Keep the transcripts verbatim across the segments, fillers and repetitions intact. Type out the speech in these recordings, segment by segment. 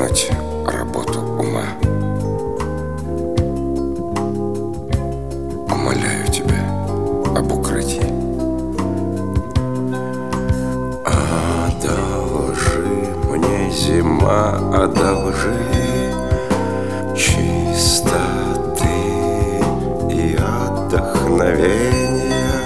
вернуть работу ума. Умоляю тебя об укрытии. Одолжи мне, зима, одолжи чистоты и отдохновения,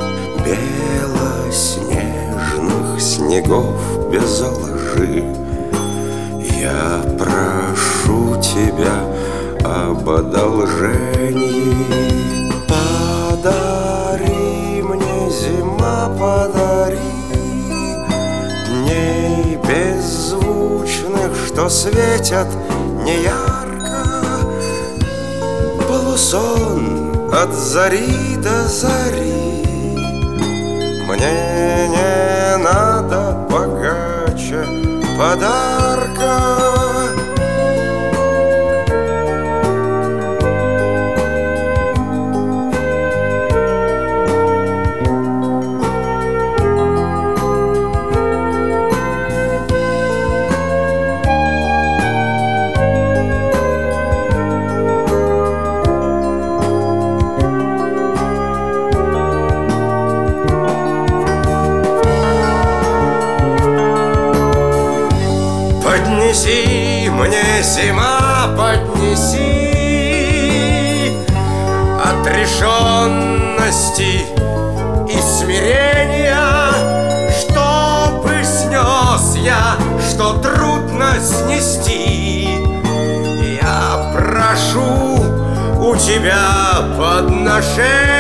белоснежных снегов без лжи. Я прошу тебя об одолжении. Подари мне, зима, подари дней беззвучных, что светят неярко, полусон от зари до зари. Мне не надо богаче подарка. Поднеси мне, зима, поднеси отрешенности и смирения, чтобы снес я, что трудно снести. Я прошу у тебя подношения.